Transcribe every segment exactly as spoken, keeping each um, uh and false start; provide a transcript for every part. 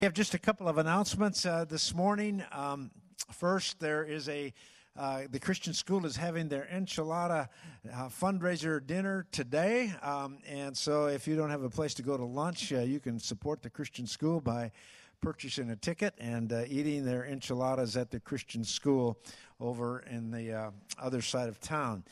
We have just a couple of announcements uh, this morning. Um, first, there is a uh, the Christian School is having their enchilada uh, fundraiser dinner today, um, and so if you don't have a place to go to lunch, uh, you can support the Christian School by purchasing a ticket and uh, eating their enchiladas at the Christian School over in the uh, other side of town.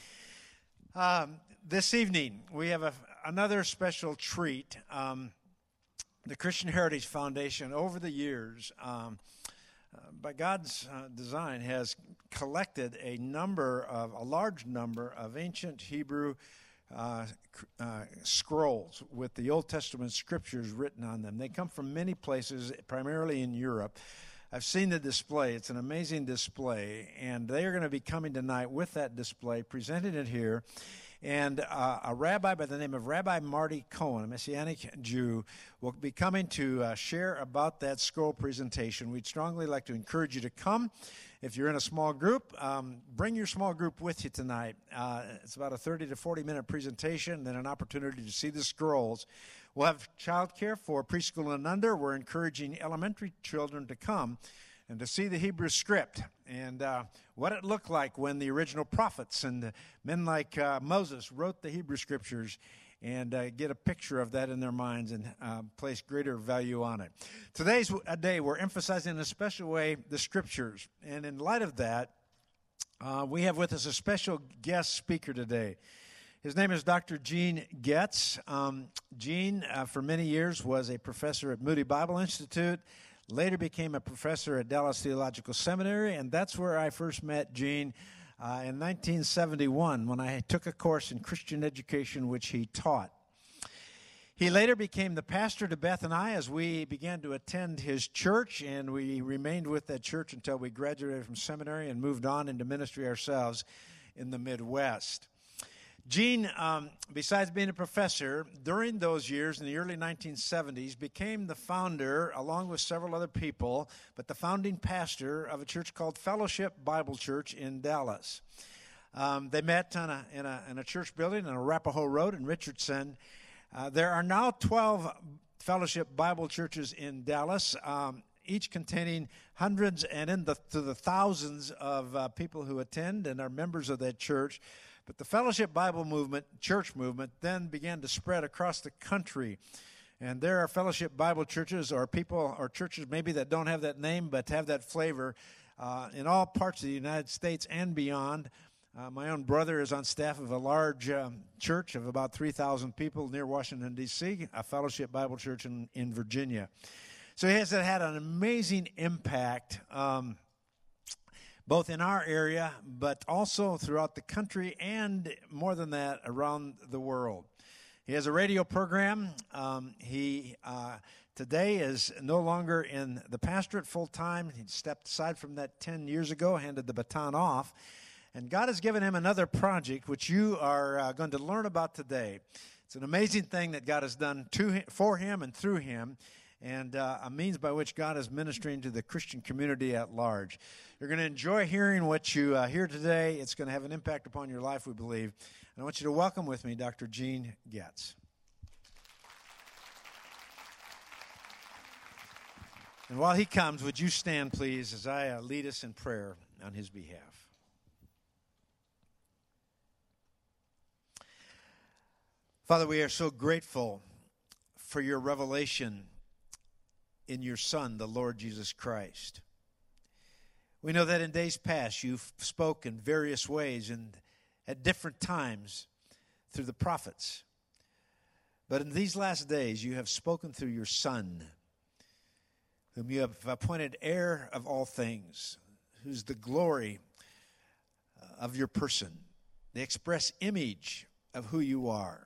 Um, this evening, we have a, another special treat. Um, The Christian Heritage Foundation, over the years, um, uh, by God's uh, design, has collected a number of, a large number of ancient Hebrew uh, uh, scrolls with the Old Testament scriptures written on them. They come from many places, primarily in Europe. I've seen the display. It's an amazing display, and they are going to be coming tonight with that display, presenting it here. And uh, a rabbi by the name of Rabbi Marty Cohen, a Messianic Jew, will be coming to uh, share about that scroll presentation. We'd strongly like to encourage you to come. If you're in a small group, um, bring your small group with you tonight. Uh, it's about a thirty to forty minute presentation, then an opportunity to see the scrolls. We'll have childcare for preschool and under. We're encouraging elementary children to come and to see the Hebrew script and uh, what it looked like when the original prophets and men like uh, Moses wrote the Hebrew scriptures, and uh, get a picture of that in their minds and uh, place greater value on it. Today's a day we're emphasizing in a special way the scriptures, and in light of that, uh, we have with us a special guest speaker today. His name is Doctor Gene Getz. Um, Gene, uh, for many years, was a professor at Moody Bible Institute, later became a professor at Dallas Theological Seminary, and that's where I first met Gene uh, in nineteen seventy-one when I took a course in Christian education which he taught. He later became the pastor to Beth and I as we began to attend his church, and we remained with that church until we graduated from seminary and moved on into ministry ourselves in the Midwest. Gene, um, besides being a professor, during those years in the early nineteen seventies, became the founder, along with several other people, but the founding pastor of a church called Fellowship Bible Church in Dallas. Um, they met on a, in, a, in a church building on Arapahoe Road in Richardson. Uh, there are now twelve Fellowship Bible churches in Dallas, um, each containing hundreds and in the, to the thousands of uh, people who attend and are members of that church. But the Fellowship Bible movement, church movement, then began to spread across the country. And there are Fellowship Bible churches or people or churches maybe that don't have that name but have that flavor uh, in all parts of the United States and beyond. Uh, my own brother is on staff of a large um, church of about three thousand people near Washington, D C, a Fellowship Bible church in, in Virginia. So he has had an amazing impact um both in our area, but also throughout the country, and more than that, around the world. He has a radio program. Um, he uh, today is no longer in the pastorate full-time. He stepped aside from that ten years ago, handed the baton off, and God has given him another project, which you are uh, going to learn about today. It's an amazing thing that God has done to him, for him and through him, and uh, a means by which God is ministering to the Christian community at large. You're going to enjoy hearing what you uh, hear today. It's going to have an impact upon your life, we believe. And I want you to welcome with me Doctor Gene Getz. And while he comes, would you stand, please, as I uh, lead us in prayer on his behalf. Father, we are so grateful for your revelation in your Son, the Lord Jesus Christ. We know that in days past you've spoken various ways and at different times through the prophets. But in these last days you have spoken through your Son, whom you have appointed heir of all things, who's the glory of your person, the express image of who you are.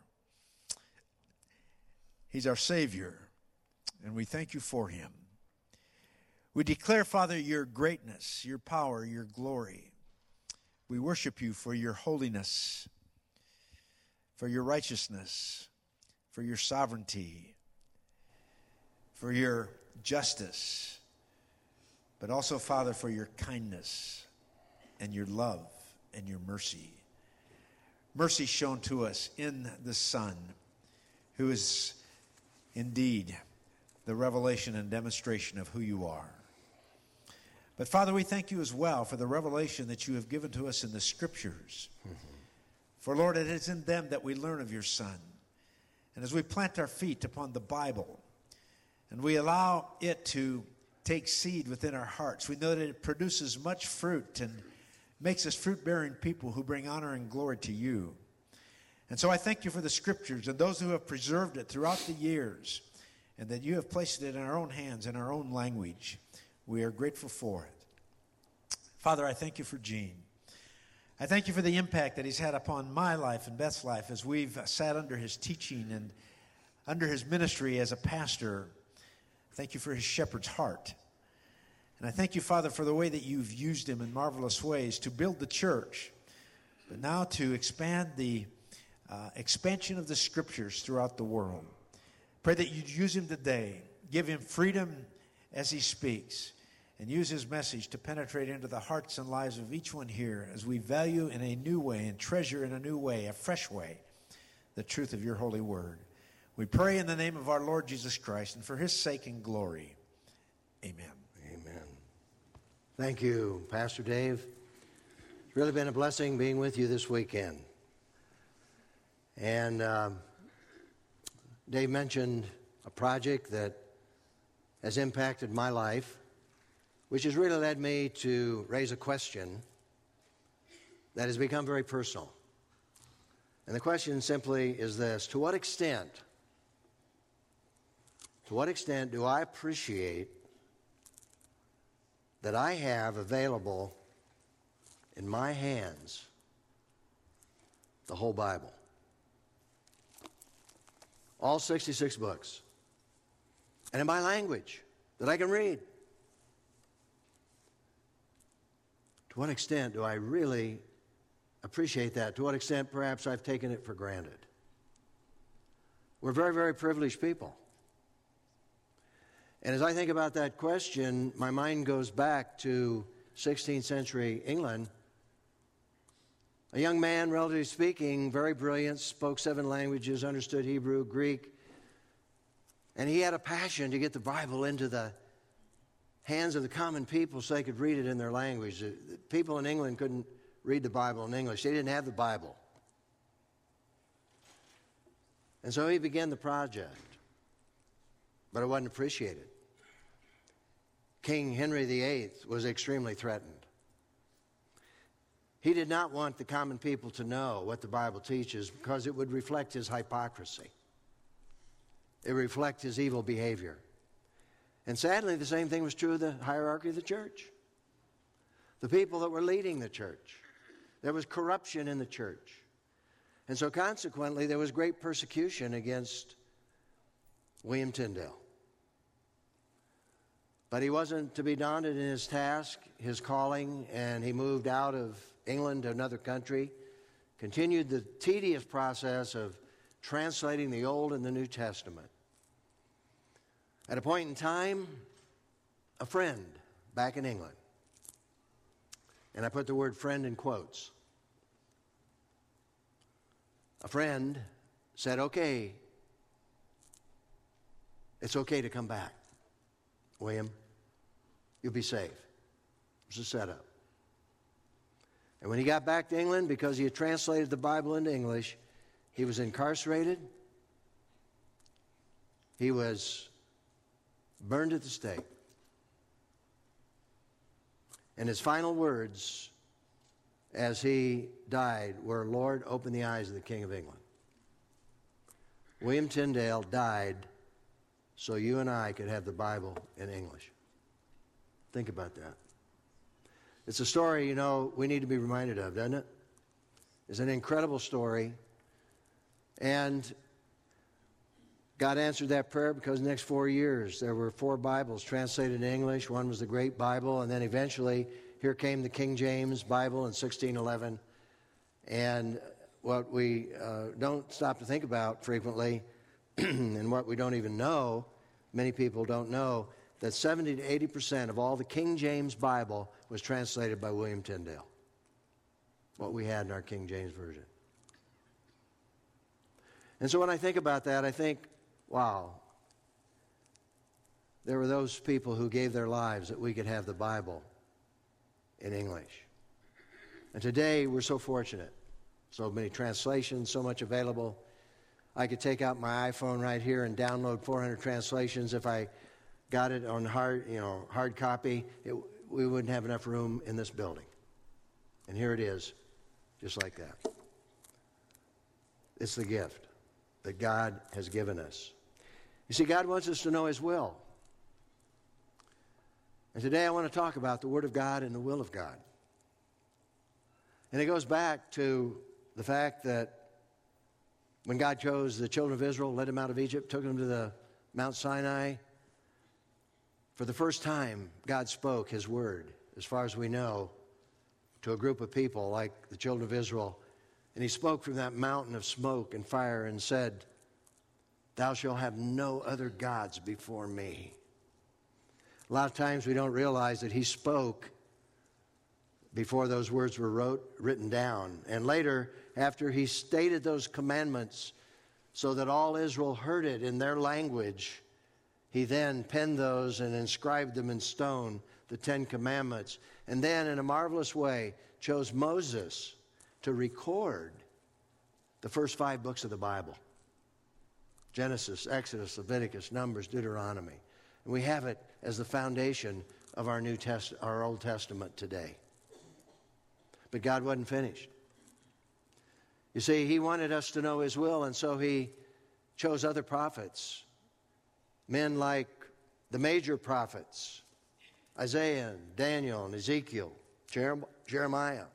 He's our Savior, and we thank you for him. We declare, Father, your greatness, your power, your glory. We worship you for your holiness, for your righteousness, for your sovereignty, for your justice, but also, Father, for your kindness and your love and your mercy. Mercy shown to us in the Son, who is indeed the revelation and demonstration of who you are. But Father, we thank you as well for the revelation that you have given to us in the Scriptures. Mm-hmm. For Lord, it is in them that we learn of your Son. And as we plant our feet upon the Bible and we allow it to take seed within our hearts, we know that it produces much fruit and makes us fruit-bearing people who bring honor and glory to you. And so I thank you for the Scriptures and those who have preserved it throughout the years, and that you have placed it in our own hands, in our own language. We are grateful for it. Father, I thank you for Gene. I thank you for the impact that he's had upon my life and Beth's life as we've sat under his teaching and under his ministry as a pastor. Thank you for his shepherd's heart. And I thank you, Father, for the way that you've used him in marvelous ways to build the church, but now to expand the uh, expansion of the Scriptures throughout the world. Pray that you'd use him today, give him freedom as he speaks, and use his message to penetrate into the hearts and lives of each one here as we value in a new way and treasure in a new way, a fresh way, the truth of your holy word. We pray in the name of our Lord Jesus Christ and for his sake and glory. Amen. Amen. Thank you, Pastor Dave. It's really been a blessing being with you this weekend. And um, Dave mentioned a project that has impacted my life, which has really led me to raise a question that has become very personal. And the question simply is this: to what extent, to what extent do I appreciate that I have available in my hands the whole Bible? All sixty-six books. And in my language that I can read. To what extent do I really appreciate that? To what extent perhaps I've taken it for granted? We're very, very privileged people. And as I think about that question, my mind goes back to sixteenth century England. A young man, relatively speaking, very brilliant, spoke seven languages, understood Hebrew, Greek, and he had a passion to get the Bible into the hands of the common people so they could read it in their language. The people in England couldn't read the Bible in English. They didn't have the Bible. And so he began the project, but it wasn't appreciated. King Henry the Eighth was extremely threatened. He did not want the common people to know what the Bible teaches because it would reflect his hypocrisy. It would reflect his evil behavior. And sadly, the same thing was true of the hierarchy of the church. The people that were leading the church. There was corruption in the church. And so consequently, there was great persecution against William Tyndale. But he wasn't to be daunted in his task, his calling, and he moved out of England to another country, continued the tedious process of translating the Old and the New Testament. At a point in time, a friend back in England, and I put the word friend in quotes, a friend said, okay, it's okay to come back. William, you'll be safe. It was a setup. And when he got back to England, because he had translated the Bible into English, he was incarcerated. He was burned at the stake. And his final words as he died were, Lord, open the eyes of the King of England. William Tyndale died so you and I could have the Bible in English. Think about that. It's a story, you know, we need to be reminded of, doesn't it? It's an incredible story. And God answered that prayer because the next four years there were four Bibles translated in English. One was the Great Bible, and then eventually here came the King James Bible in sixteen eleven. And what we uh, don't stop to think about frequently, and what we don't even know, many people don't know, that seventy to eighty percent of all the King James Bible was translated by William Tyndale. What we had in our King James Version. And so when I think about that, I think, wow, there were those people who gave their lives that we could have the Bible in English. And today we're so fortunate. So many translations, so much available. I could take out my iPhone right here and download four hundred translations. If I got it on hard, you know, hard copy, it, we wouldn't have enough room in this building. And here it is, just like that. It's the gift that God has given us. You see, God wants us to know His will. And today I want to talk about the Word of God and the will of God. And it goes back to the fact that when God chose the children of Israel, led them out of Egypt, took them to the Mount Sinai, for the first time, God spoke His word, as far as we know, to a group of people like the children of Israel. And He spoke from that mountain of smoke and fire and said, "Thou shalt have no other gods before me." A lot of times we don't realize that He spoke before those words were wrote, written down. And later, after He stated those commandments so that all Israel heard it in their language, He then penned those and inscribed them in stone, the Ten Commandments. And then, in a marvelous way, chose Moses to record the first five books of the Bible: Genesis, Exodus, Leviticus, Numbers, Deuteronomy. And we have it as the foundation of our New Test, our Old Testament today. But God wasn't finished. You see, He wanted us to know His will, and so He chose other prophets. Men like the major prophets, Isaiah, and Daniel, and Ezekiel, Jeremiah.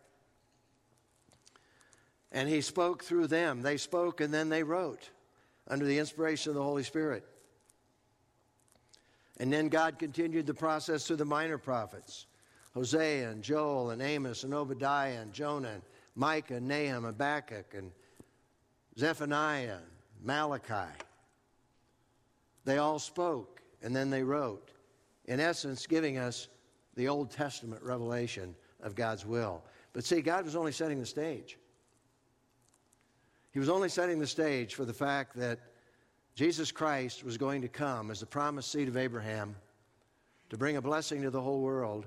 And He spoke through them. They spoke and then they wrote under the inspiration of the Holy Spirit. And then God continued the process through the minor prophets: Hosea and Joel and Amos and Obadiah and Jonah and Micah and Nahum, Habakkuk and Zephaniah and Malachi. They all spoke and then they wrote, in essence giving us the Old Testament revelation of God's will. But see, God was only setting the stage. He was only setting the stage for the fact that Jesus Christ was going to come as the promised seed of Abraham to bring a blessing to the whole world.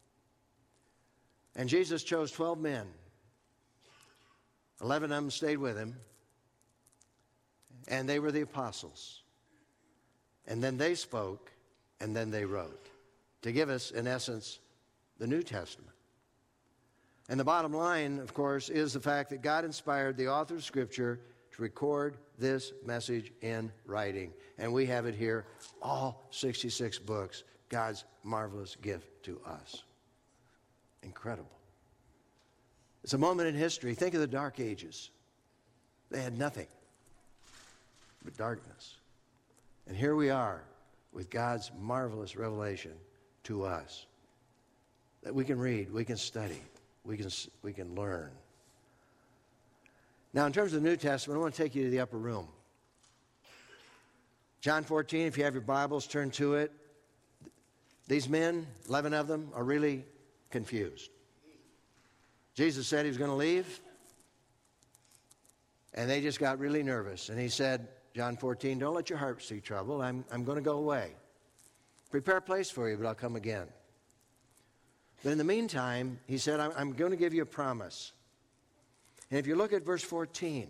And Jesus chose twelve men. Eleven of them stayed with Him. And they were the apostles. And then they spoke, and then they wrote, to give us, in essence, the New Testament. And the bottom line, of course, is the fact that God inspired the author of Scripture to record this message in writing. And we have it here, all sixty-six books, God's marvelous gift to us. Incredible. It's a moment in history. Think of the Dark Ages. They had nothing but darkness. And here we are with God's marvelous revelation to us that we can read, we can study, we can, we can learn. Now, in terms of the New Testament, I want to take you to the upper room. John fourteen, if you have your Bibles, turn to it. These men, eleven of them, are really confused. Jesus said He was going to leave, and they just got really nervous. And He said, John fourteen, "Don't let your hearts be troubled. I'm, I'm going to go away. Prepare a place for you, but I'll come again." But in the meantime, He said, I'm, I'm going to give you a promise. And if you look at verse fourteen,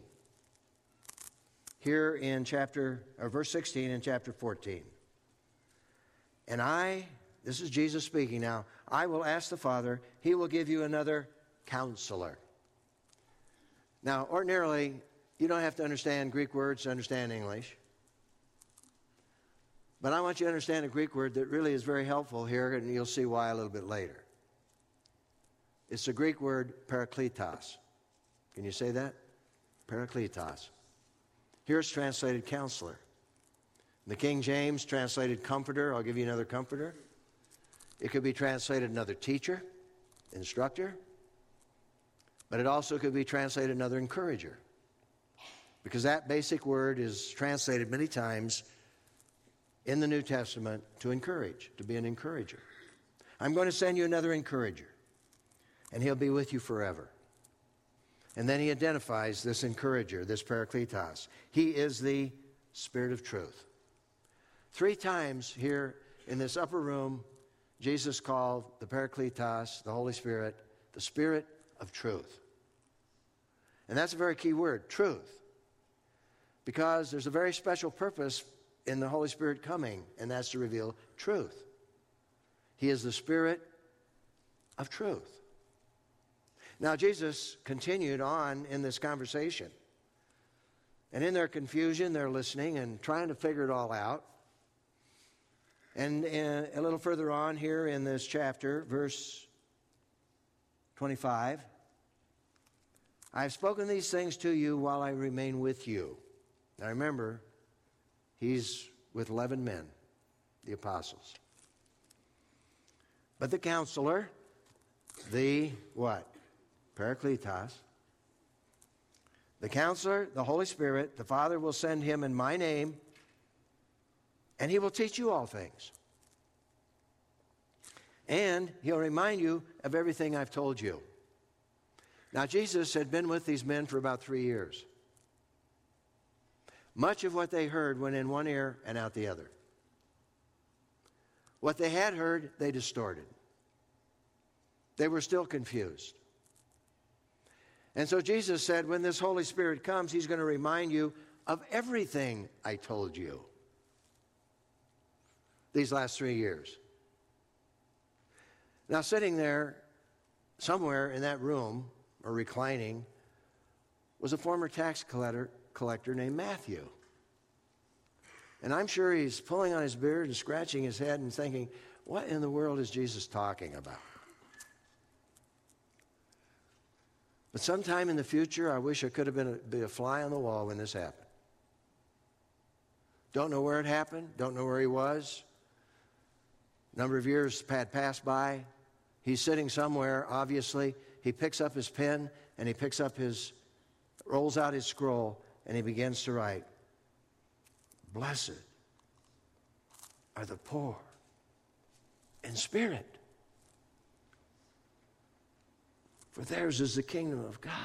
here in chapter, or verse sixteen in chapter fourteen. "And I," this is Jesus speaking now, "I will ask the Father, He will give you another Counselor." Now, ordinarily, you don't have to understand Greek words to understand English. But I want you to understand a Greek word that really is very helpful here, and you'll see why a little bit later. It's the Greek word parakletos. Can you say that? Parakletos. Here it's translated counselor. The King James translated comforter. I'll give you another comforter. It could be translated another teacher, instructor. But it also could be translated another encourager. Because that basic word is translated many times in the New Testament to encourage, to be an encourager. I'm going to send you another encourager, and He'll be with you forever. And then He identifies this encourager, this parakletos. He is the Spirit of truth. Three times here in this upper room, Jesus called the Parakletos, the Holy Spirit, the Spirit of truth. And that's a very key word, truth. Because there's a very special purpose in the Holy Spirit coming, and that's to reveal truth. He is the Spirit of truth. Now, Jesus continued on in this conversation. And in their confusion, they're listening and trying to figure it all out. And, and a little further on here in this chapter, verse twenty-five, I have spoken these things to you while I remain with you. Now remember, he's with eleven men, the apostles. But the counselor, the what? Parakletos. The counselor, the Holy Spirit, the Father will send him in my name, and he will teach you all things. And he'll remind you of everything I've told you. Now, Jesus had been with these men for about three years. Much of what they heard went in one ear and out the other. What they had heard, they distorted. They were still confused. And so Jesus said, when this Holy Spirit comes, he's going to remind you of everything I told you these last three years. Now, sitting there somewhere in that room, or reclining, was a former tax collector, collector named Matthew. And I'm sure he's pulling on his beard and scratching his head and thinking, what in the world is Jesus talking about? But sometime in the future, I wish I could have been a, be a fly on the wall when this happened. Don't know where it happened. Don't know where he was. A number of years had passed by. He's sitting somewhere, obviously. He picks up his pen, and he picks up his, rolls out his scroll, and he begins to write, blessed are the poor in spirit, for theirs is the kingdom of God.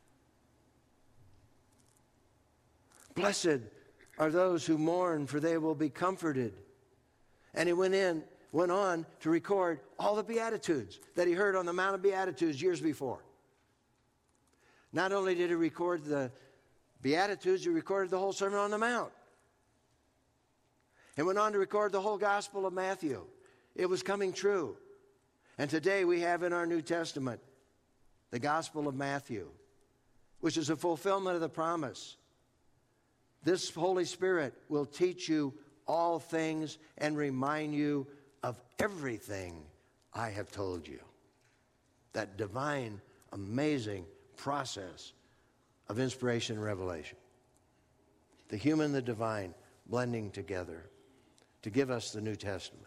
Blessed are those who mourn, for they will be comforted. And he went in, went on to record all the Beatitudes that he heard on the Mount of Beatitudes years before. Not only did he record the Beatitudes, he recorded the whole Sermon on the Mount. And went on to record the whole Gospel of Matthew. It was coming true. And today we have in our New Testament the Gospel of Matthew, which is a fulfillment of the promise. This Holy Spirit will teach you all things and remind you of everything I have told you. That divine, amazing process of inspiration and revelation. The human and the divine blending together to give us the New Testament.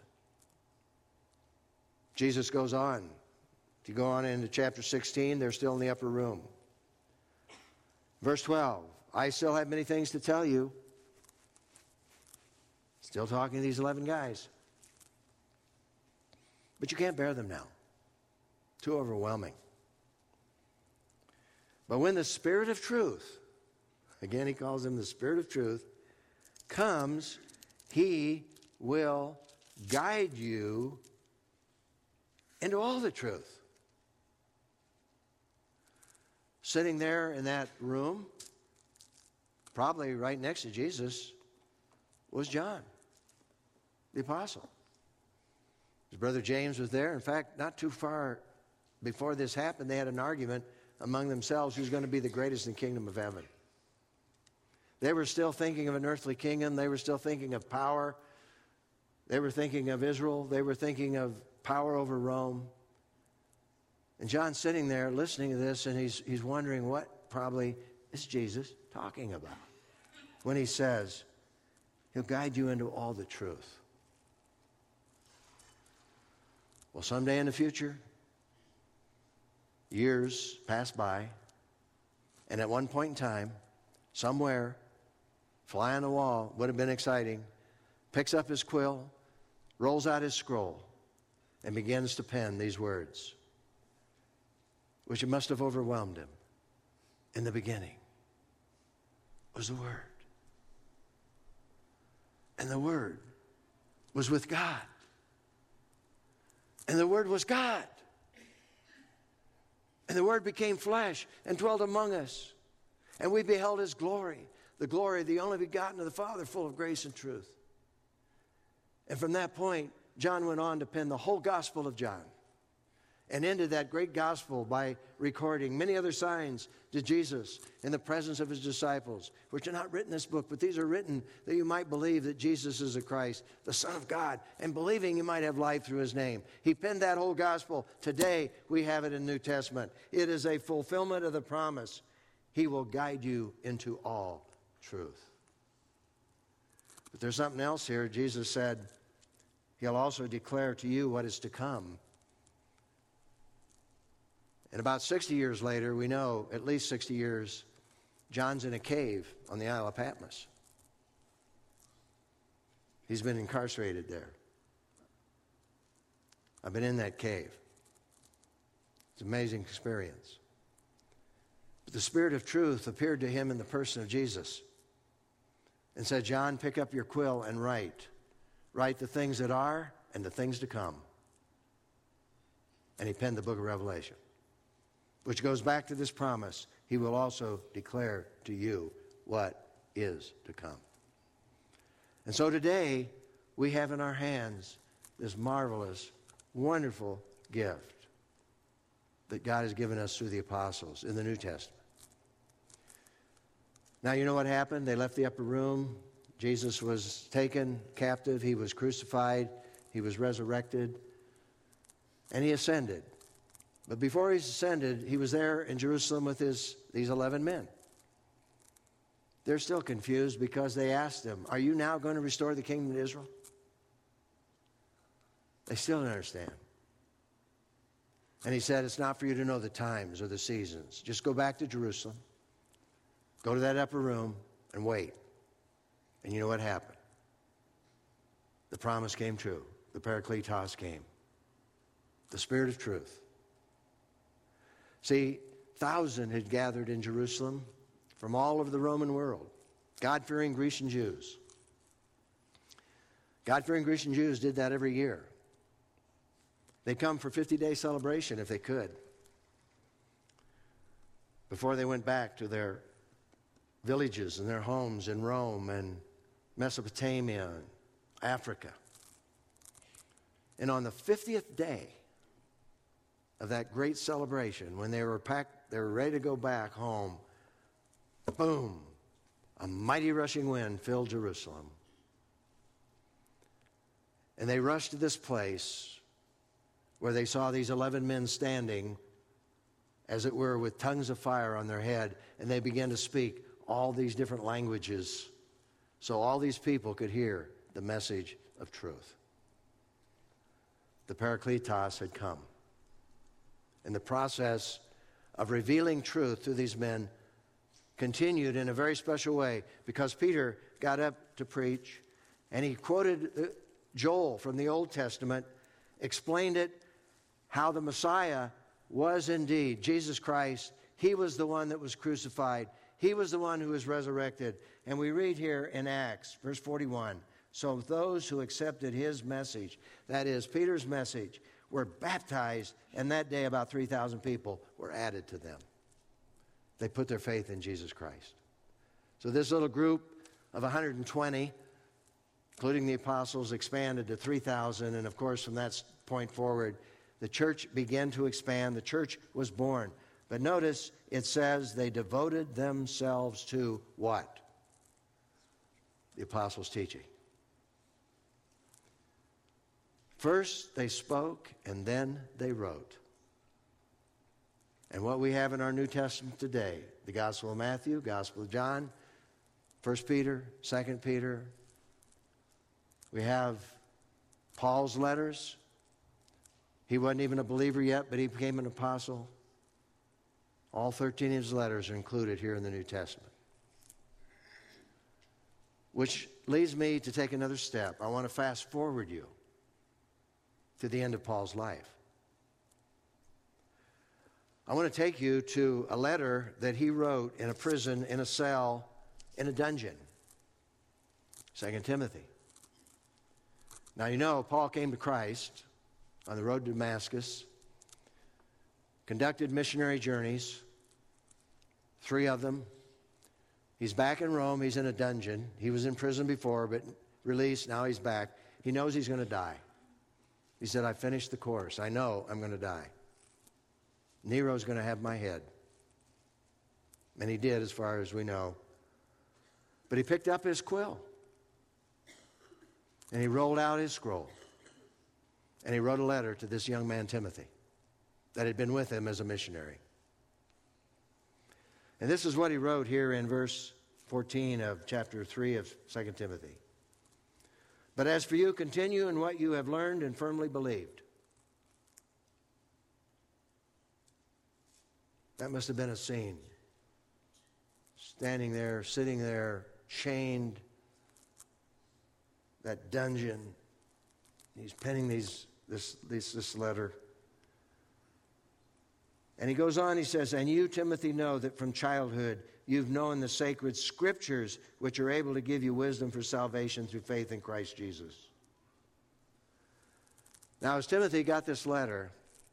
Jesus goes on. If you go on into chapter sixteen, they're still in the upper room. Verse twelve, I still have many things to tell you. Still talking to these eleven guys. But you can't bear them now. Too overwhelming. But when the Spirit of truth, again he calls him the Spirit of truth, comes, he will guide you into all the truth. Sitting there in that room, probably right next to Jesus, was John, the apostle. His brother James was there. In fact, not too far before this happened, they had an argument among themselves who's going to be the greatest in the kingdom of heaven. They were still thinking of an earthly kingdom. They were still thinking of power. They were thinking of Israel. They were thinking of power over Rome. And John's sitting there listening to this, and he's, he's wondering what probably is Jesus talking about when he says, he'll guide you into all the truth. Well, someday in the future, years pass by, and at one point in time, somewhere, fly on the wall, would have been exciting, picks up his quill, rolls out his scroll, and begins to pen these words, which must have overwhelmed him. In the beginning was the Word. And the Word was with God. And the Word was God. And the Word became flesh and dwelt among us. And we beheld His glory, the glory of the only begotten of the Father, full of grace and truth. And from that point, John went on to pen the whole Gospel of John, and ended that great gospel by recording many other signs to Jesus in the presence of His disciples, which are not written in this book, but these are written that you might believe that Jesus is the Christ, the Son of God, and believing you might have life through His name. He penned that whole gospel. Today, we have it in the New Testament. It is a fulfillment of the promise. He will guide you into all truth. But there's something else here. Jesus said, He'll also declare to you what is to come. And about sixty years later, we know, at least sixty years, John's in a cave on the Isle of Patmos. He's been incarcerated there. I've been in that cave. It's an amazing experience. But the Spirit of truth appeared to him in the person of Jesus and said, John, pick up your quill and write. Write the things that are and the things to come. And he penned the book of Revelation, which goes back to this promise. He will also declare to you what is to come. And so today, we have in our hands this marvelous, wonderful gift that God has given us through the apostles in the New Testament. Now, you know what happened? They left the upper room. Jesus was taken captive. He was crucified. He was resurrected. And He ascended. But before He ascended, He was there in Jerusalem with his these eleven men. They're still confused because they asked Him, are you now going to restore the kingdom to Israel? They still don't understand. And He said, it's not for you to know the times or the seasons. Just go back to Jerusalem. Go to that upper room and wait. And you know what happened? The promise came true. The Parakletos came. The Spirit of truth. See, thousands had gathered in Jerusalem from all over the Roman world, God-fearing Grecian Jews. God-fearing Grecian Jews did that every year. They'd come for fifty-day celebration if they could, before they went back to their villages and their homes in Rome and Mesopotamia and Africa. And on the fiftieth day of that great celebration, when they were packed, they were ready to go back home, boom, a mighty rushing wind filled Jerusalem. And they rushed to this place where they saw these eleven men standing, as it were, with tongues of fire on their head, and they began to speak all these different languages so all these people could hear the message of truth. The Parakletos had come. And the process of revealing truth to these men continued in a very special way, because Peter got up to preach and he quoted Joel from the Old Testament, explained it, how the Messiah was indeed Jesus Christ. He was the one that was crucified. He was the one who was resurrected. And we read here in Acts, verse forty-one, so those who accepted His message, that is, Peter's message, were baptized, and that day about three thousand people were added to them. They put their faith in Jesus Christ. So this little group of one hundred twenty, including the apostles, expanded to three thousand, and of course from that point forward, the church began to expand. The church was born. But notice it says they devoted themselves to what? The apostles' teaching. First they spoke and then they wrote. And what we have in our New Testament today, the Gospel of Matthew, Gospel of John, First Peter, Second Peter, we have Paul's letters. He wasn't even a believer yet, but he became an apostle. All thirteen of his letters are included here in the New Testament. Which leads me to take another step. I want to fast forward you to the end of Paul's life. I want to take you to a letter that he wrote in a prison, in a cell, in a dungeon. Second Timothy. Now, you know, Paul came to Christ on the road to Damascus, conducted missionary journeys, three of them. He's back in Rome. He's in a dungeon. He was in prison before, but released. Now he's back. He knows he's going to die. He said, I finished the course. I know I'm going to die. Nero's going to have my head. And he did, as far as we know. But he picked up his quill. And he rolled out his scroll. And he wrote a letter to this young man, Timothy, that had been with him as a missionary. And this is what he wrote here in verse fourteen of chapter three of Second Timothy. But as for you, continue in what you have learned and firmly believed. That must have been a scene. Standing there, sitting there, chained, that dungeon. He's penning these, this, this, this letter. And he goes on, he says, and you, Timothy, know that from childhood you've known the sacred scriptures which are able to give you wisdom for salvation through faith in Christ Jesus. Now, as Timothy got this letter,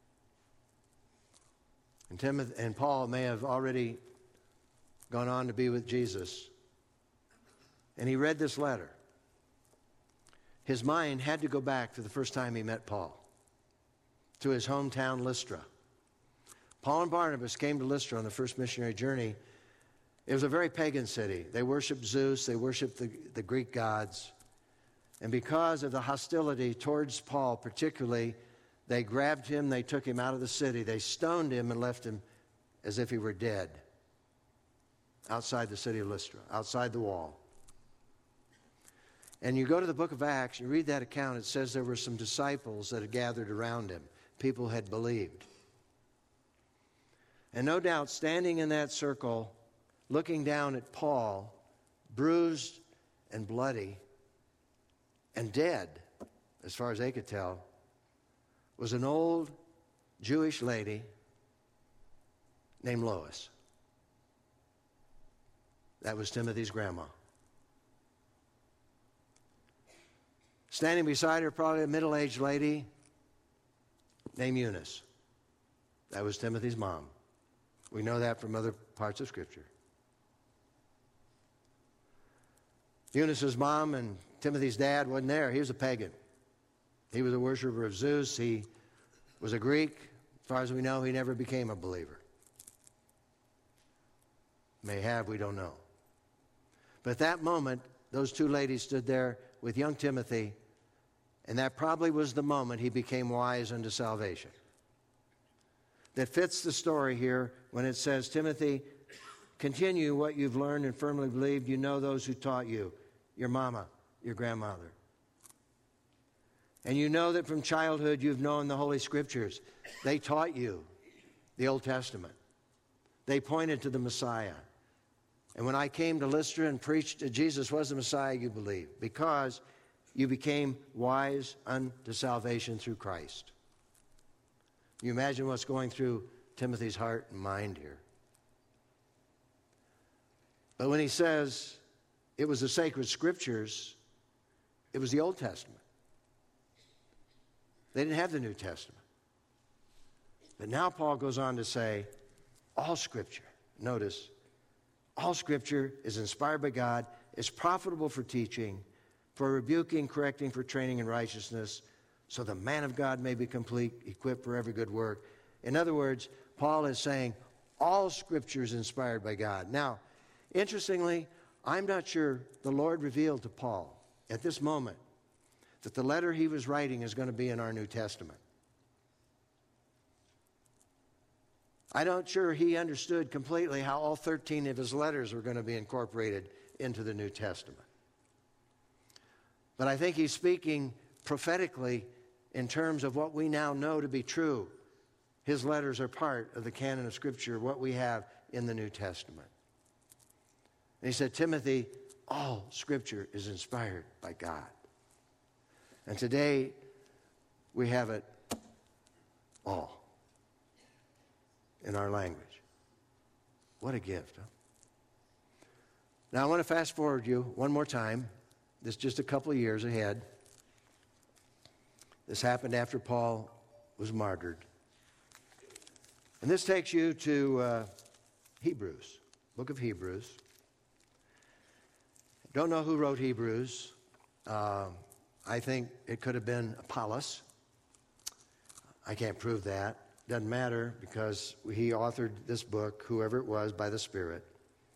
and, Timothy, and Paul may have already gone on to be with Jesus, and he read this letter, his mind had to go back to the first time he met Paul, to his hometown Lystra. Paul and Barnabas came to Lystra on the first missionary journey. It was a very pagan city. They worshiped Zeus. They worshiped the, the Greek gods. And because of the hostility towards Paul particularly, they grabbed him, they took him out of the city. They stoned him and left him as if he were dead outside the city of Lystra, outside the wall. And you go to the book of Acts, you read that account, it says there were some disciples that had gathered around him. People had believed. And no doubt, standing in that circle, looking down at Paul, bruised and bloody and dead, as far as they could tell, was an old Jewish lady named Lois. That was Timothy's grandma. Standing beside her, probably a middle-aged lady named Eunice. That was Timothy's mom. We know that from other parts of Scripture. Eunice's mom and Timothy's dad wasn't there. He was a pagan. He was a worshiper of Zeus. He was a Greek. As far as we know, he never became a believer. May have, we don't know. But at that moment, those two ladies stood there with young Timothy, and that probably was the moment he became wise unto salvation. That fits the story here when it says, Timothy, continue what you've learned and firmly believed. You know those who taught you, your mama, your grandmother. And you know that from childhood you've known the Holy Scriptures. They taught you the Old Testament. They pointed to the Messiah. And when I came to Lystra and preached that Jesus was the Messiah, you believed, because you became wise unto salvation through Christ. You imagine what's going through Timothy's heart and mind here. But when he says it was the sacred scriptures, it was the Old Testament. They didn't have the New Testament. But now Paul goes on to say, all Scripture, notice, all Scripture is inspired by God, is profitable for teaching, for rebuking, correcting, for training in righteousness, so the man of God may be complete, equipped for every good work. In other words, Paul is saying all Scripture is inspired by God. Now, interestingly, I'm not sure the Lord revealed to Paul at this moment that the letter he was writing is going to be in our New Testament. I'm not sure he understood completely how all thirteen of his letters were going to be incorporated into the New Testament. But I think he's speaking prophetically in terms of what we now know to be true. His letters are part of the canon of Scripture, what we have in the New Testament. And he said, Timothy, all Scripture is inspired by God. And today, we have it all in our language. What a gift, huh? Now, I want to fast forward you one more time. This is just a couple of years ahead. This happened after Paul was martyred. And this takes you to uh, Hebrews, book of Hebrews. Don't know who wrote Hebrews. Uh, I think it could have been Apollos. I can't prove that. Doesn't matter because he authored this book, whoever it was, by the Spirit.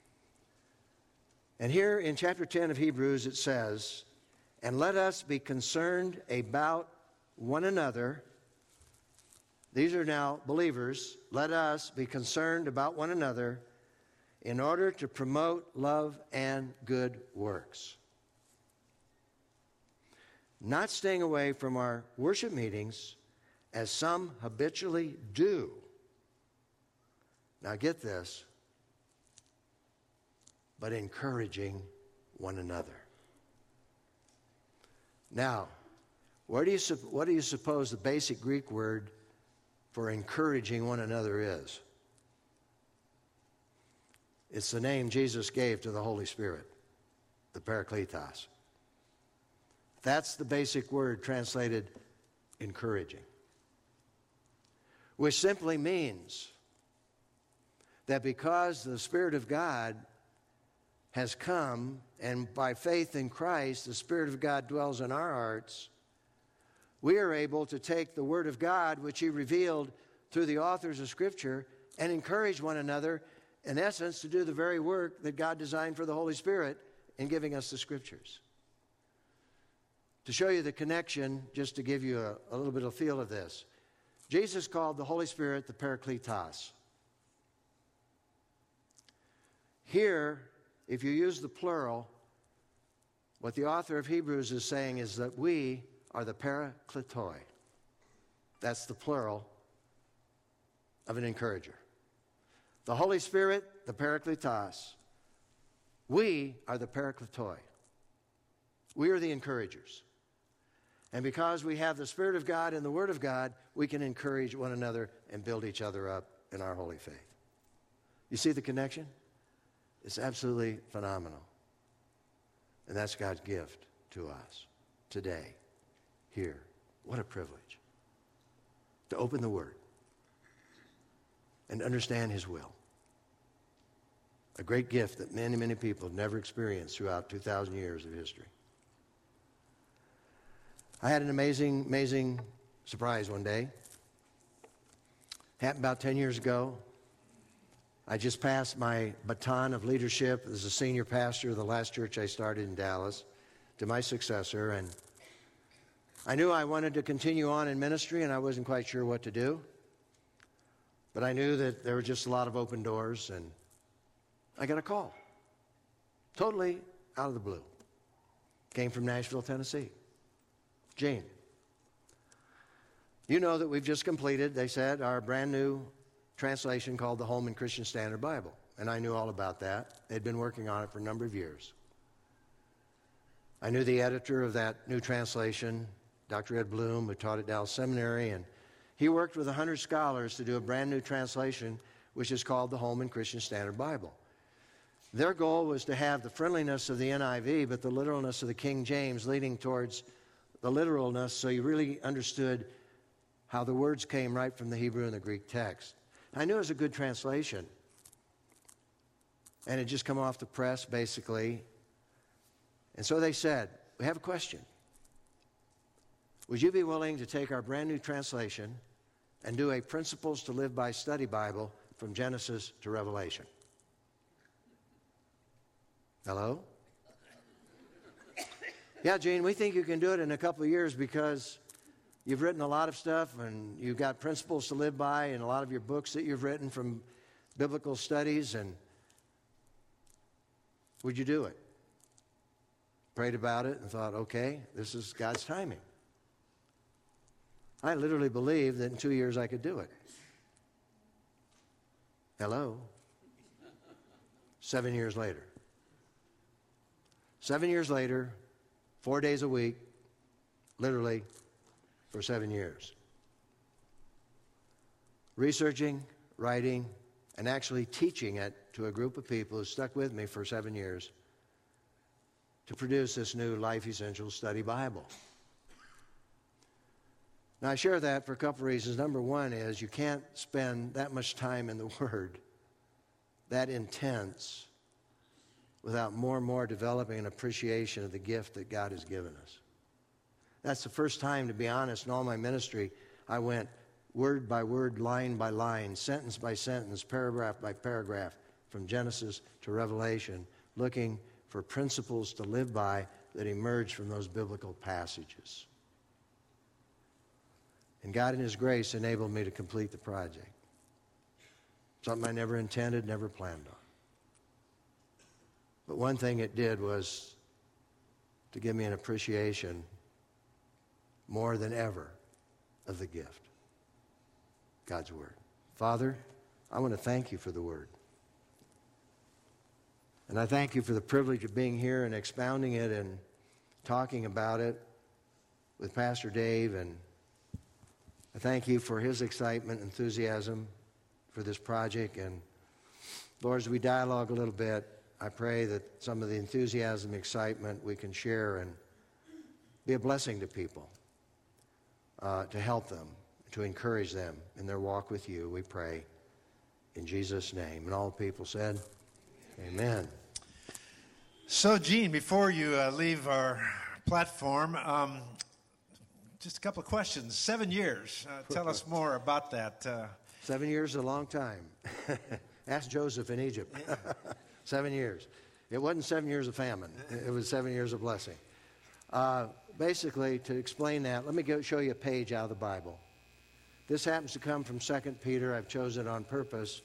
And here in chapter ten of Hebrews it says, "And let us be concerned about one another." These are now believers. Let us be concerned about one another in order to promote love and good works. Not staying away from our worship meetings as some habitually do. Now get this. But encouraging one another. Now, where do you, what do you suppose the basic Greek word for encouraging one another is? It's the name Jesus gave to the Holy Spirit, the Parakletos. That's the basic word translated encouraging, which simply means that because the Spirit of God has come, and by faith in Christ, the Spirit of God dwells in our hearts, we are able to take the Word of God, which He revealed through the authors of Scripture, and encourage one another, in essence, to do the very work that God designed for the Holy Spirit in giving us the Scriptures. To show you the connection, just to give you a, a little bit of feel of this, Jesus called the Holy Spirit the Parakletos. Here, if you use the plural, what the author of Hebrews is saying is that we are the parakletoi. That's the plural of an encourager. The Holy Spirit, the parakletos. We are the parakletoi. We are the encouragers. And because we have the Spirit of God and the Word of God, we can encourage one another and build each other up in our holy faith. You see the connection? It's absolutely phenomenal. And that's God's gift to us today, here. What a privilege to open the Word and understand His will. A great gift that many, many people have never experienced throughout two thousand years of history. I had an amazing, amazing surprise one day. Happened about ten years ago. I just passed my baton of leadership as a senior pastor of the last church I started in Dallas to my successor, and I knew I wanted to continue on in ministry, and I wasn't quite sure what to do. But I knew that there were just a lot of open doors, and I got a call. Totally out of the blue. Came from Nashville, Tennessee. Gene, you know that we've just completed, they said, our brand new translation called the Holman Christian Standard Bible. And I knew all about that. They'd been working on it for a number of years. I knew the editor of that new translation, Doctor Ed Bloom, who taught at Dallas Seminary, and he worked with one hundred scholars to do a brand new translation, which is called the Holman Christian Standard Bible. Their goal was to have the friendliness of the N I V, but the literalness of the King James, leading towards the literalness, so you really understood how the words came right from the Hebrew and the Greek text. I knew it was a good translation. And it just come off the press, basically. And so they said, we have a question. Would you be willing to take our brand new translation and do a Principles to Live By study Bible from Genesis to Revelation? Hello? Yeah, Gene, we think you can do it in a couple of years because you've written a lot of stuff and you've got principles to live by in a lot of your books that you've written from biblical studies. And would you do it? Prayed about it and thought, okay, this is God's timing. I literally believed that in two years I could do it. Hello? Seven years later. Seven years later, four days a week, literally for seven years. Researching, writing, and actually teaching it to a group of people who stuck with me for seven years to produce this new Life Essentials Study Bible. Now, I share that for a couple of reasons. Number one is you can't spend that much time in the Word, that intense, without more and more developing an appreciation of the gift that God has given us. That's the first time, to be honest, in all my ministry, I went word by word, line by line, sentence by sentence, paragraph by paragraph, from Genesis to Revelation, looking for principles to live by that emerge from those biblical passages. And God in His grace enabled me to complete the project. Something I never intended, never planned on. But one thing it did was to give me an appreciation more than ever of the gift, God's Word. Father, I want to thank You for the Word. And I thank You for the privilege of being here and expounding it and talking about it with Pastor Dave. And I thank You for his excitement, enthusiasm for this project. And Lord, as we dialogue a little bit, I pray that some of the enthusiasm, excitement we can share and be a blessing to people, uh, to help them, to encourage them in their walk with You, we pray in Jesus' name. And all the people said, amen. So, Gene, before you uh, leave our platform, um, just a couple of questions. Seven years. Uh, tell us more about that. Uh, Seven years is a long time. Ask Joseph in Egypt. Seven years. It wasn't seven years of famine. It was seven years of blessing. Uh, basically, to explain that, let me go show you a page out of the Bible. This happens to come from Second Peter. I've chosen it on purpose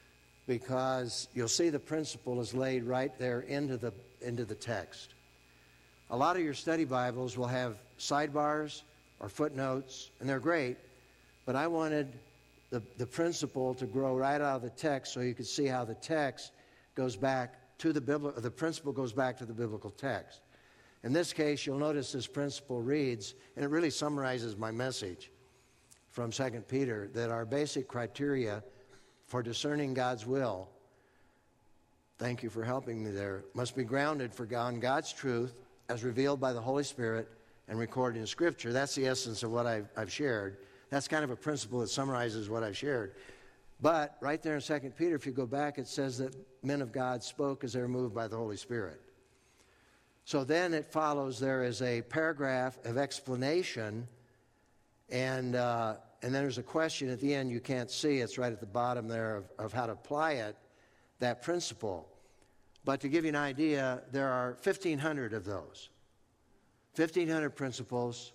because you'll see the principle is laid right there into the, into the text. A lot of your study Bibles will have sidebars or footnotes, and they're great, but I wanted the, the principle to grow right out of the text so you could see how the text goes back to the biblical, the principle goes back to the biblical text. In this case, you'll notice this principle reads, and it really summarizes my message from Second Peter, that our basic criteria for discerning God's will, thank you for helping me there, must be grounded for God, on God's truth as revealed by the Holy Spirit and recorded in Scripture. That's the essence of what I've, I've shared. That's kind of a principle that summarizes what I've shared. But right there in Second Peter, if you go back, it says that men of God spoke as they were moved by the Holy Spirit. So then it follows there is a paragraph of explanation, and uh, and then there's a question at the end you can't see. It's right at the bottom there of, of how to apply it, that principle. But to give you an idea, there are fifteen hundred of those. fifteen hundred principles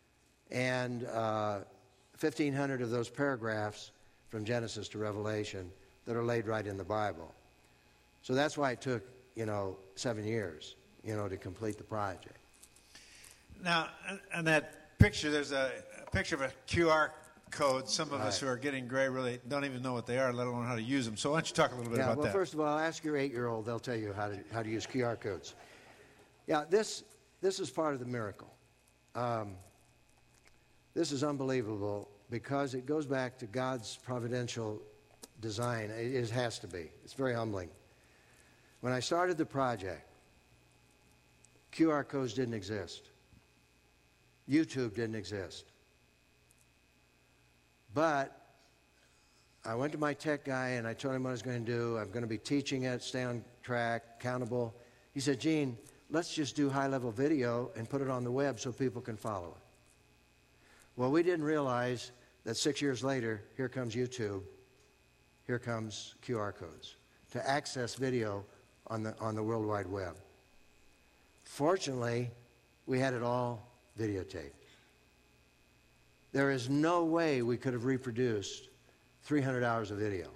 and uh, fifteen hundred of those paragraphs from Genesis to Revelation that are laid right in the Bible. So that's why it took, you know, seven years, you know, to complete the project. Now, on that picture, there's a, a picture of a Q R code. Some of right. us who are getting gray really don't even know what they are, let alone how to use them. So why don't you talk a little bit yeah, about well, that? Well, first of all, ask your eight-year-old. They'll tell you how to how to use Q R codes. Yeah, this this is part of the miracle. Um, this is unbelievable because it goes back to God's providential design. It, it has to be. It's very humbling. When I started the project, Q R codes didn't exist. YouTube didn't exist. But I went to my tech guy and I told him what I was going to do. I'm going to be teaching it, stay on track, accountable. He said, Gene, let's just do high-level video and put it on the web so people can follow it. Well, we didn't realize that six years later, here comes YouTube, here comes Q R codes to access video on the, on the World Wide Web. Fortunately, we had it all videotaped. There is no way we could have reproduced three hundred hours of video.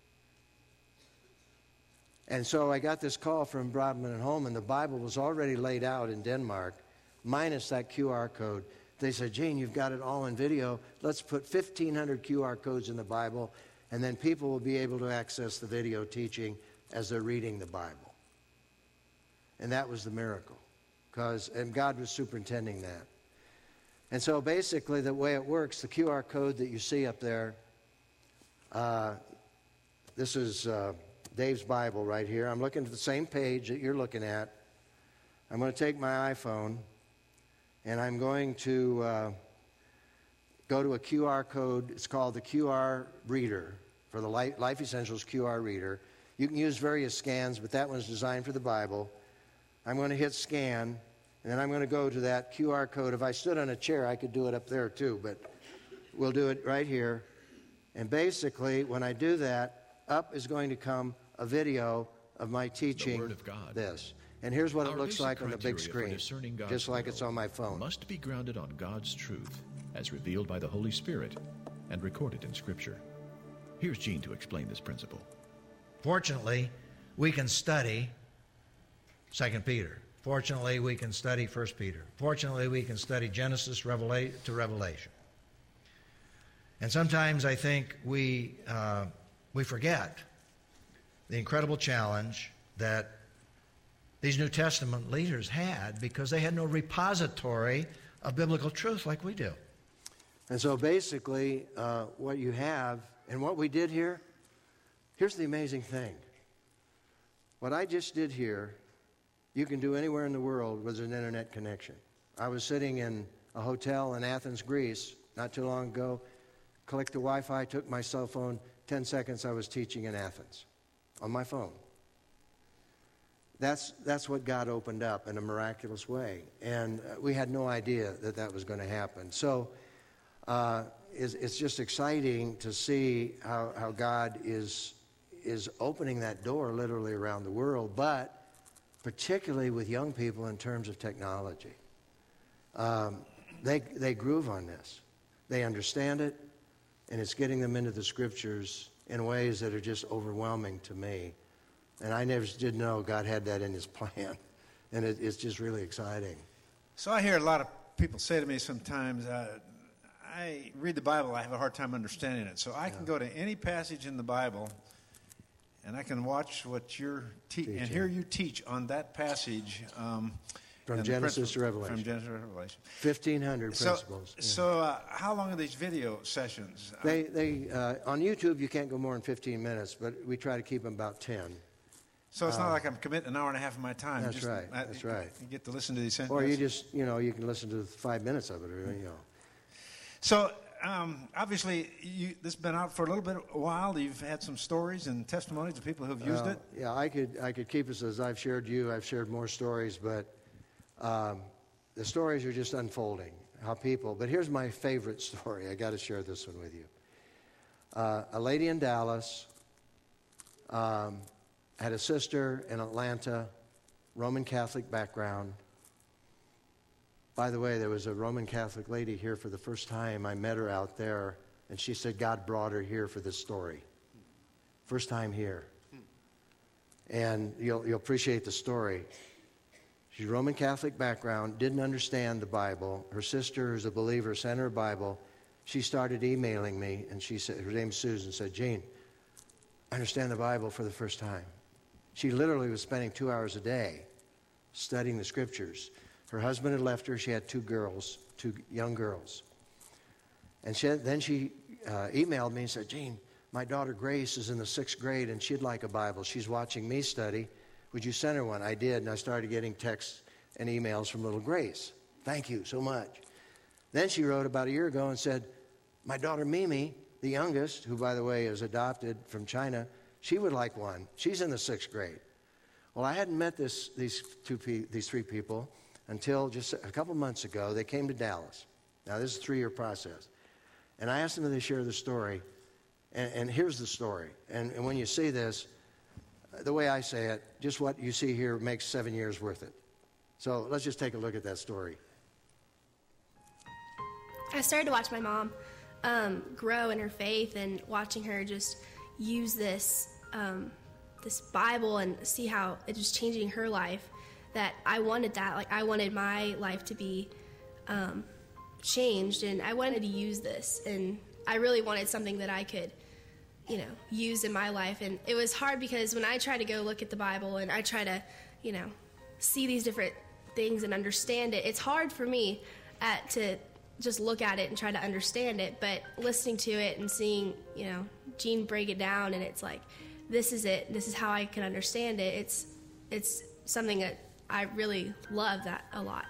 And so I got this call from Brodman and Holman. The Bible was already laid out in Denmark, minus that Q R code. They said, Gene, you've got it all in video. Let's put fifteen hundred Q R codes in the Bible, and then people will be able to access the video teaching as they're reading the Bible. And that was the miracle, because and God was superintending that. And so basically the way it works, the Q R code that you see up there, uh, this is uh, Dave's Bible right here. I'm looking at the same page that you're looking at. I'm going to take my iPhone, and I'm going to uh, go to a Q R code. It's called the Q R reader for the Life, Life Essentials Q R reader. You can use various scans, but that one's designed for the Bible. I'm going to hit scan, and then I'm going to go to that Q R code. If I stood on a chair, I could do it up there too, but we'll do it right here. And basically, when I do that, up is going to come a video of my teaching the Word of God. This. And here's what Our it looks basic like on the big criteria for screen, discerning God's just like will it's on my phone. Must be grounded on God's truth, as revealed by the Holy Spirit and recorded in Scripture. Here's Gene to explain this principle. Fortunately, we can study Second Peter. Fortunately, we can study First Peter. Fortunately, we can study Genesis Revela- to Revelation. And sometimes I think we uh, we forget the incredible challenge that these New Testament leaders had because they had no repository of biblical truth like we do. And so basically, uh, what you have, and what we did here, here's the amazing thing. What I just did here, you can do anywhere in the world with an internet connection. I was sitting in a hotel in Athens, Greece, not too long ago, clicked the Wi-Fi, took my cell phone, ten seconds I was teaching in Athens on my phone. That's, that's what God opened up in a miraculous way. And uh, we had no idea that that was going to happen. So uh, it's, it's just exciting to see how, how God is, is opening that door literally around the world, but particularly with young people in terms of technology. Um, they, they groove on this. They understand it, and it's getting them into the Scriptures in ways that are just overwhelming to me. And I never did know God had that in his plan. And it, it's just really exciting. So I hear a lot of people say to me sometimes, uh, I read the Bible, I have a hard time understanding it. So I can Yeah. go to any passage in the Bible, and I can watch what you're te- and Teaching. hear you teach on that passage. Um, From and the Genesis principles- to Revelation. From Genesis to Revelation. fifteen hundred So, principles. Yeah. so uh, how long are these video sessions? They, they, uh, on YouTube, you can't go more than fifteen minutes, but we try to keep them about ten. So it's not like I'm committing an hour and a half of my time. That's Just, right, I- that's right. You get to listen to these Or sentences. you just, you know, you can listen to five minutes of it, or, you know. So um, obviously, you, this has been out for a little bit a while. You've had some stories and testimonies of people who've used Uh, it. Yeah, I could, I could keep us as I've shared you. I've shared more stories, but um, the stories are just unfolding. How people, but here's my favorite story. I got to share this one with you. Uh, a lady in Dallas um, had a sister in Atlanta, Roman Catholic background. By the way, there was a Roman Catholic lady here for the first time. I met her out there, and she said God brought her here for this story. First time here. And you'll, you'll appreciate the story. She's Roman Catholic background, didn't understand the Bible. Her sister, who's a believer, sent her a Bible. She started emailing me, and she said, her name's Susan, said, Gene, I understand the Bible for the first time. She literally was spending two hours a day studying the Scriptures. Her husband had left her. She had two girls, two young girls. And she, then she uh, emailed me and said, Gene, my daughter Grace is in the sixth grade, and she'd like a Bible. She's watching me study. Would you send her one? I did, and I started getting texts and emails from little Grace. Thank you so much. Then she wrote about a year ago and said, my daughter Mimi, the youngest, who, by the way, is adopted from China, she would like one. She's in the sixth grade. Well, I hadn't met this, these, two, these three people until just a couple months ago. They came to Dallas. Now, this is a three-year process. And I asked them if they share the story. And, and here's the story. And, and when you see this, the way I say it, just what you see here makes seven years worth it. So let's just take a look at that story. I started to watch my mom um, grow in her faith, and watching her just use this um, this Bible and see how it was changing her life. That I wanted that, like I wanted my life to be um, changed, and I wanted to use this, and I really wanted something that I could, you know, use in my life. And it was hard because when I try to go look at the Bible and I try to, you know, see these different things and understand it, it's hard for me at, to just look at it and try to understand it. But listening to it and seeing, you know, Gene break it down, and it's like, this is it, this is how I can understand it. It's it's something that I really love that a lot.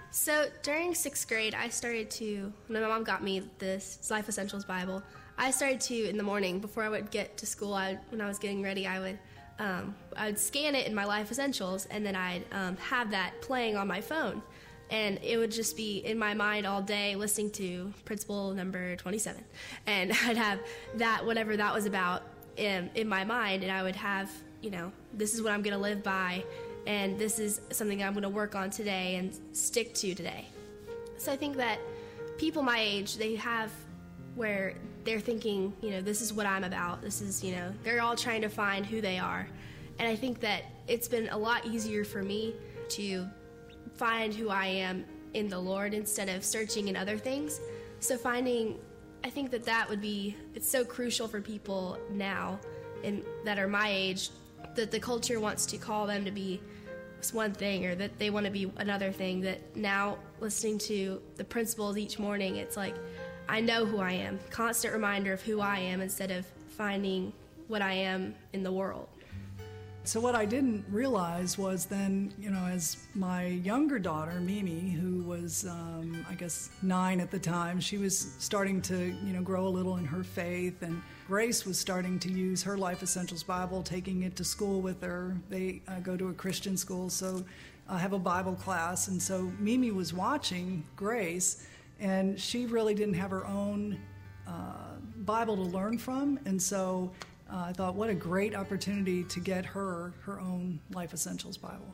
So during sixth grade, I started to, when my mom got me this Life Essentials Bible, I started to, in the morning, before I would get to school, I, when I was getting ready, I would um, I would scan it in my Life Essentials, and then I'd um, have that playing on my phone. And it would just be in my mind all day listening to principle number twenty-seven. And I'd have that, whatever that was about, in, in my mind, and I would have, you know, this is what I'm going to live by, and this is something I'm going to work on today and stick to today. So I think that people my age, they have where they're thinking, you know, this is what I'm about. This is, you know, they're all trying to find who they are. And I think that it's been a lot easier for me to find who I am in the Lord instead of searching in other things. So finding, I think that that would be, it's so crucial for people now in, that are my age, that the culture wants to call them to be one thing, or that they want to be another thing, that now listening to the principles each morning, it's like, I know who I am, constant reminder of who I am instead of finding what I am in the world. So what I didn't realize was then, you know, as my younger daughter, Mimi, who was, um, I guess, nine at the time, she was starting to, you know, grow a little in her faith, and Grace was starting to use her Life Essentials Bible, taking it to school with her. They uh, go to a Christian school, so I have a Bible class, and so Mimi was watching Grace, and she really didn't have her own uh, Bible to learn from, and so Uh, I thought, what a great opportunity to get her her own Life Essentials Bible.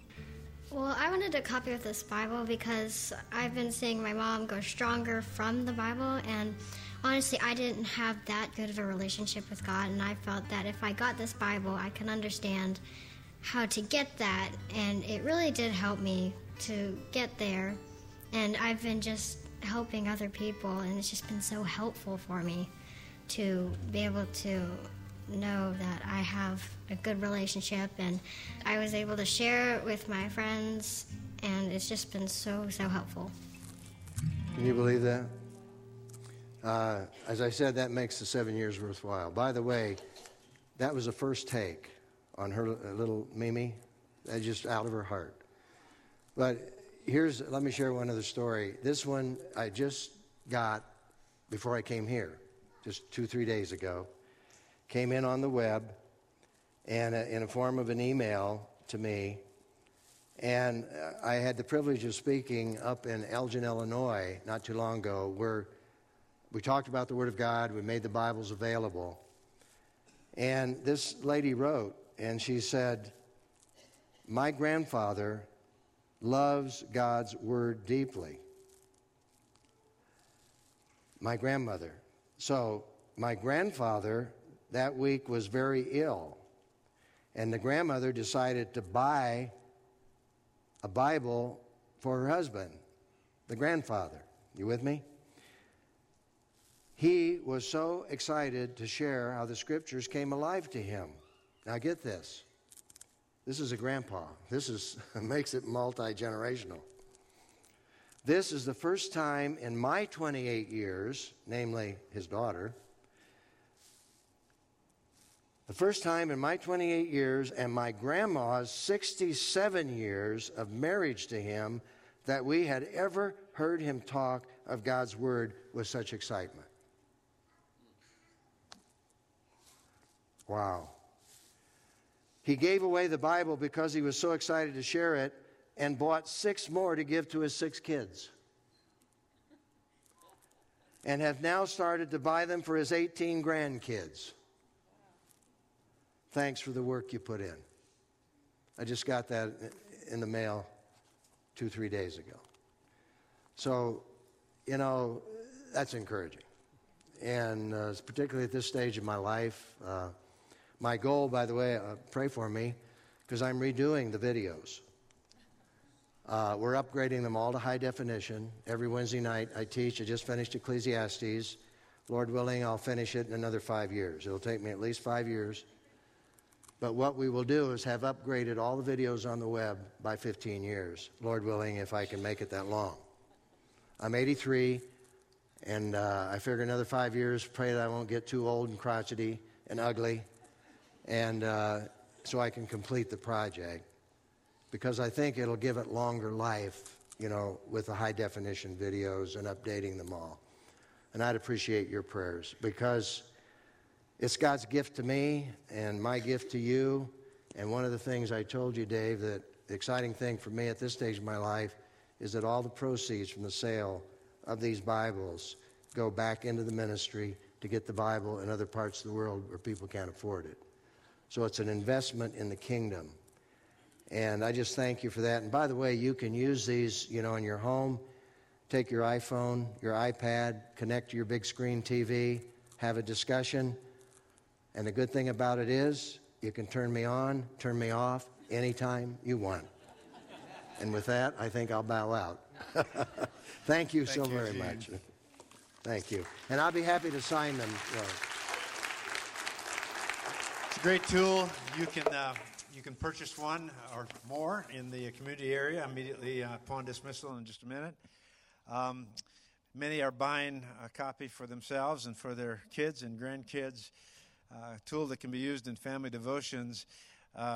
Well, I wanted a copy of this Bible because I've been seeing my mom go stronger from the Bible, and honestly, I didn't have that good of a relationship with God, and I felt that if I got this Bible, I can understand how to get that, and it really did help me to get there, and I've been just helping other people, and it's just been so helpful for me to be able to know that I have a good relationship, and I was able to share it with my friends, and it's just been so, so helpful. Can you believe that? Uh, as I said, that makes the seven years worthwhile. By the way, that was the first take on her little Mimi. That's just out of her heart. But here's, let me share one other story. This one I just got before I came here, just two, three days ago. Came in on the web and uh, in a form of an email to me. And uh, I had the privilege of speaking up in Elgin, Illinois, not too long ago, where we talked about the Word of God. We made the Bibles available. And this lady wrote, and she said, my grandfather loves God's Word deeply. My grandmother. So my grandfather that week was very ill, and the grandmother decided to buy a Bible for her husband, the grandfather. You with me? He was so excited to share how the Scriptures came alive to him. Now get this. This is a grandpa. This is makes it multi-generational. This is the first time in my twenty-eight years, namely his daughter, the first time in my twenty-eight years and my grandma's sixty-seven years of marriage to him that we had ever heard him talk of God's Word with such excitement. Wow. He gave away the Bible because he was so excited to share it, and bought six more to give to his six kids. And have now started to buy them for his eighteen grandkids. Thanks for the work you put in. I just got that in the mail two, three days ago. So, you know, that's encouraging. And uh, particularly at this stage of my life, uh, my goal, by the way, uh, pray for me, because I'm redoing the videos. Uh, we're upgrading them all to high definition. Every Wednesday night I teach. I just finished Ecclesiastes. Lord willing, I'll finish it in another five years. It'll take me at least five years. But what we will do is have upgraded all the videos on the web by fifteen years. Lord willing, if I can make it that long. I'm eighty-three, and uh, I figure another five years, pray that I won't get too old and crotchety and ugly, and uh, so I can complete the project. Because I think it'll give it longer life, you know, with the high-definition videos and updating them all. And I'd appreciate your prayers, because it's God's gift to me and my gift to you. And one of the things I told you, Dave, that the exciting thing for me at this stage of my life is that all the proceeds from the sale of these Bibles go back into the ministry to get the Bible in other parts of the world where people can't afford it. So it's an investment in the kingdom. And I just thank you for that. And by the way, you can use these, you know, in your home. Take your iPhone, your iPad, connect to your big screen T V, have a discussion. And the good thing about it is you can turn me on, turn me off anytime you want. And with that, I think I'll bow out. Thank you Thank so you, very Gene. much. Thank you. And I'll be happy to sign them. You know. It's a great tool. You can uh, you can purchase one or more in the community area immediately uh, upon dismissal in just a minute. Um, many are buying a copy for themselves and for their kids and grandkids. Uh, a tool that can be used in family devotions.